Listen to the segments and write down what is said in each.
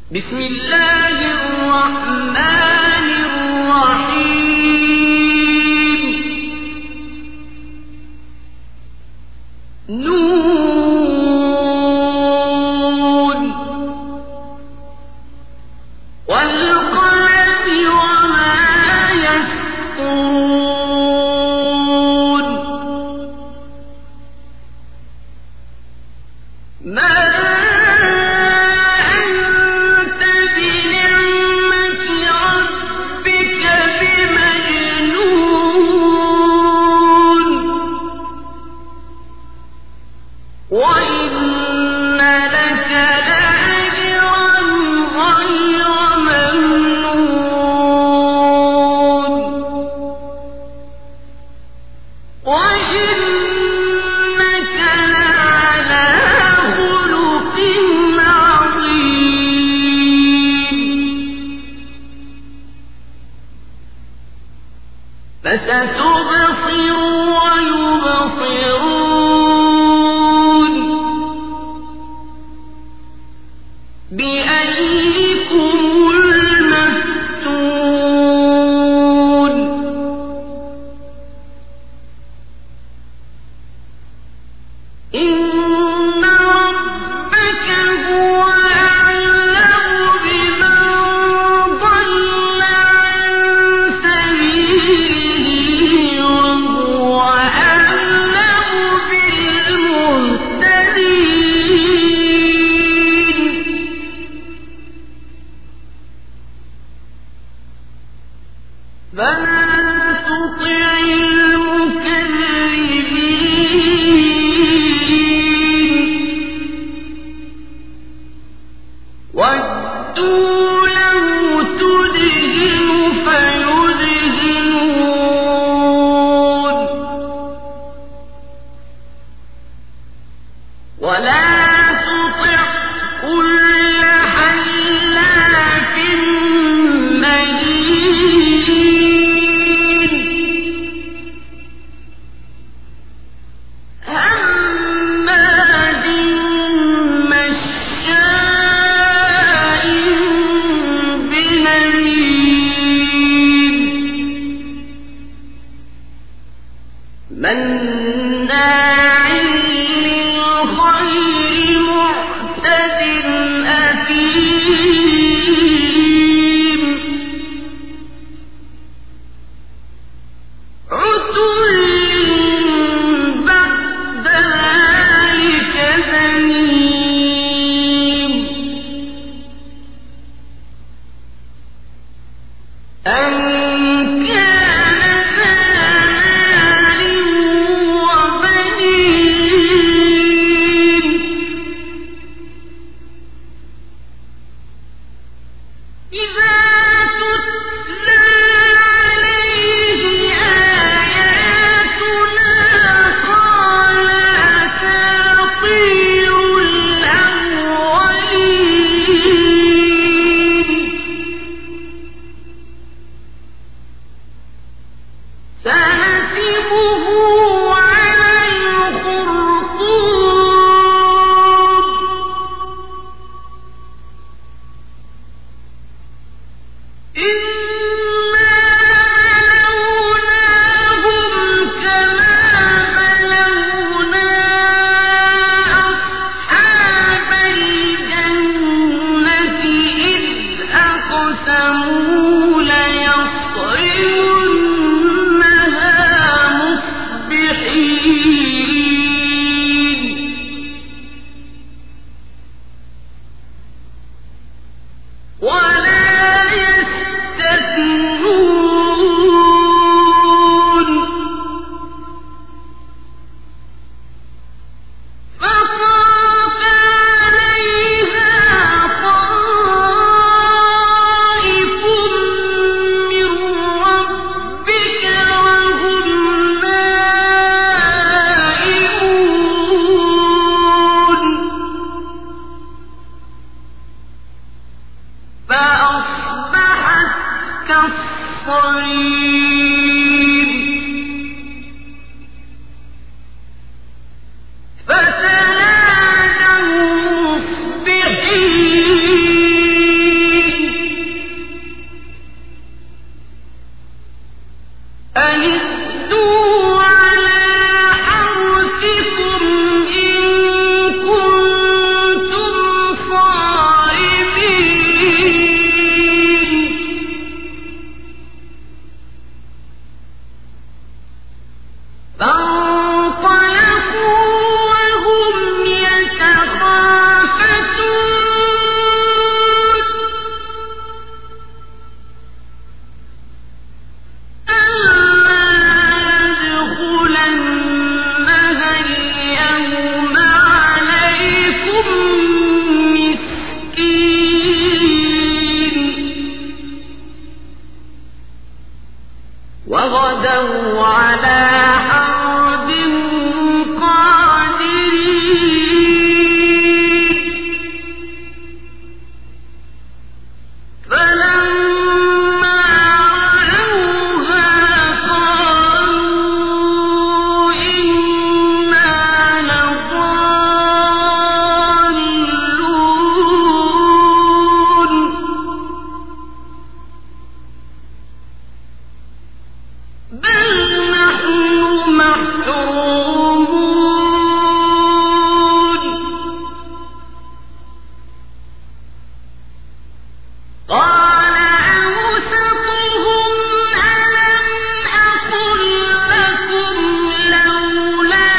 بسم الله الرحمن الرحيم. نون والقلم وما يسطرون. ما فستبصر ويبصرون بأيكم المفتون. إن ربك هو أعلم بمن ضل عن سبيله وهو أعلم بالمهتدين. فلا تطع المكذبين ودوا لو تدهن فيدهنون ولا تطع كل حلاف مهين هماز مشاء بنميم مناع للخير معتد أثيم عتل بعد ذلك زنيم أن كان ذا مال وبنين إذا تتلى عليه آياتنا قال أساطير الأولين سنسمه على الخرطوم إنا بلوناهم كما بلونا أصحاب الجنة إذ أقسموا ليصرمنها مصبحين ولا يستثنون فطاف عليها طائف من ربك وهم نائمون فأصبحت كالصريم فتنادوا مصبحين قال أوسطهم ألم أقل لكم لولا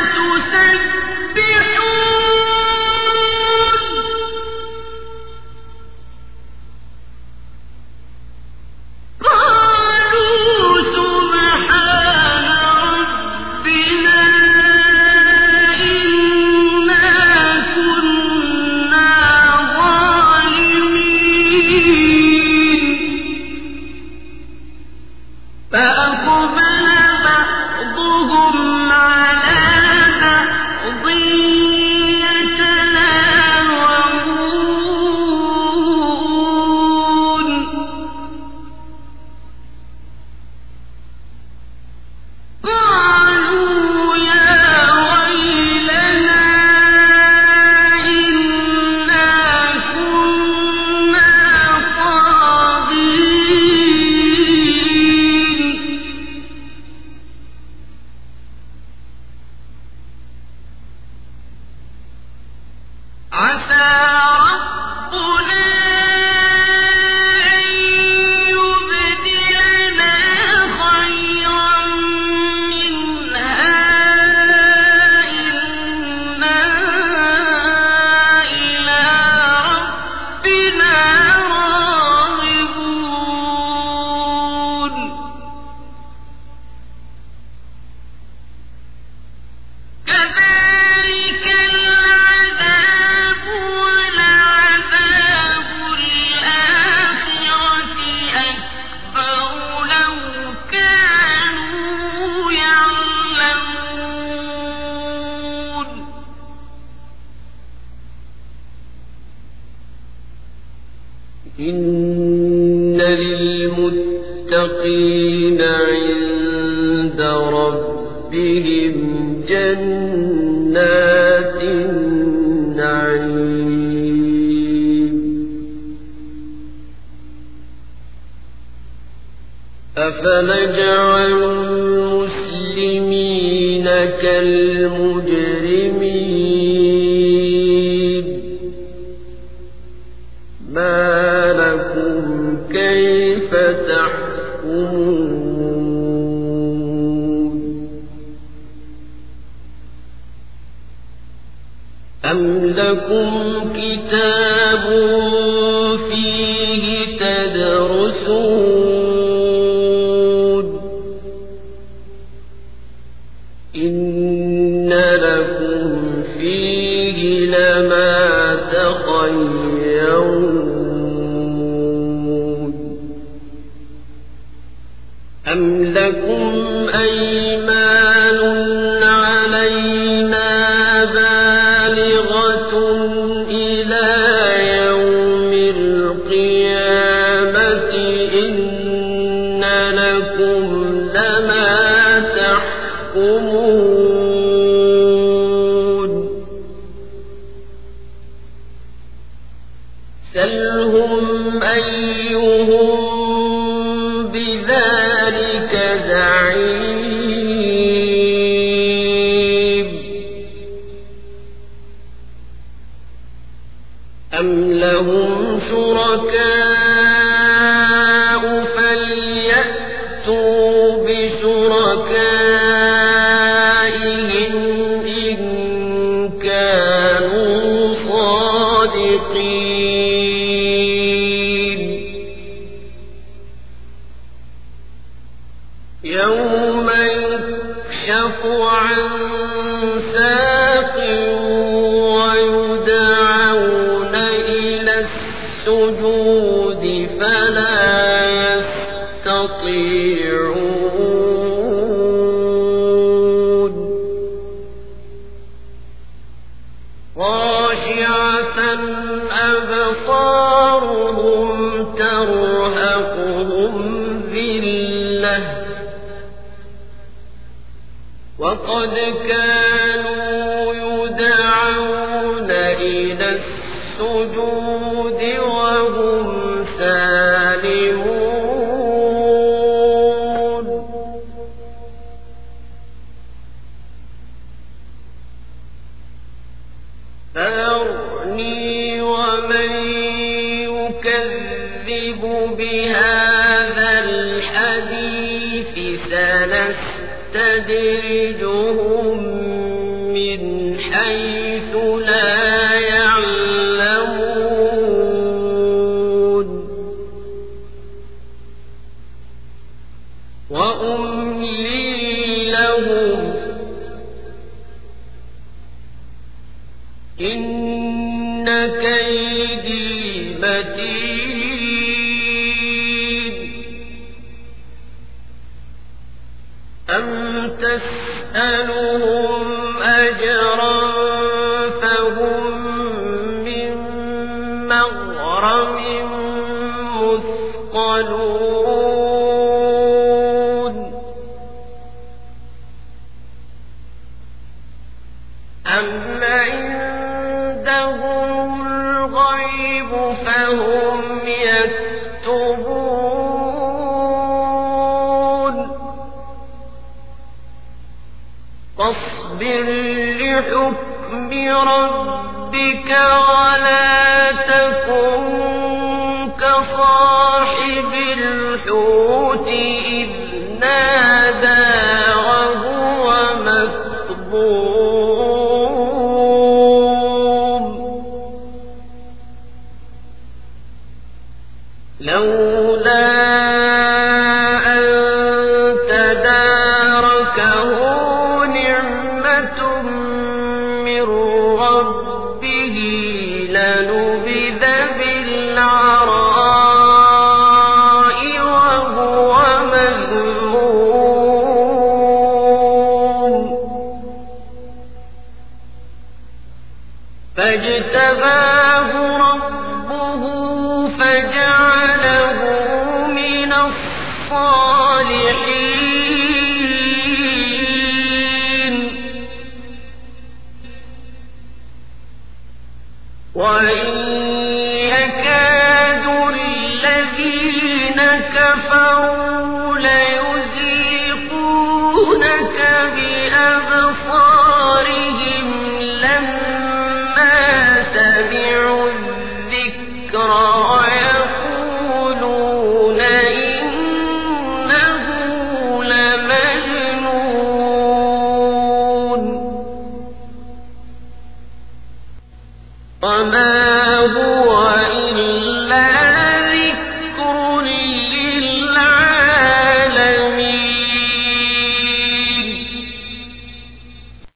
تسبحون قالوا سبحان ربنا إنا كنا ظالمين فأقبل بعضهم على بعض يتلاومون قالوا يا ويلنا إنا كنا طاغين عسى ربنا أن يبدلنا خيرا منها إنا إلى ربنا راغبون كذلك العذاب ولعذاب الآخرة أكبر لو كانوا يعلمون إن للمتقين عند ربهم جنات النعيم أفنجعل المسلمين كالمجرمين ما لكم كيف تحكمون أم لكم كتاب فيه تدرسون إن لكم فيه لما تخيرون أم لكم أيمان علينا بالغة إلى يوم القيامة إن لكم لما تحكمون سلهم أيهم بذلك زعيم أم لهم شركاء فليأتوا بشركائهم إن كانوا صادقين يوم يكشف عن ساق ويدعون إلى السجود فلا يستطيعون خاشعة أبصارهم ترهقهم ذلة وقد كانوا يدعون إلى السجود وهم سالمون فذرني ومن يكذب هذا الحديث سنستدرجهم من حيث لا يعلمون وأملي لهم إن كيدي متين أم تسألهم أجرا فهم من مغرم مثقلون أم عندهم الغيب فهم يكتبون فاصبر لحكم ربك ولا تكن كصاحب الحوت إذ نادى وهو مكظوم لولا أن تداركه نعمة من ربه لنبذ بالعراء وهو مذموم فاجتباه ربه فجعله من الصالحين وإن يكاد الذين كفروا ليزيقونك بأبصارهم لما سمعوا الذكر ويقولون إنه لمجنون وما هو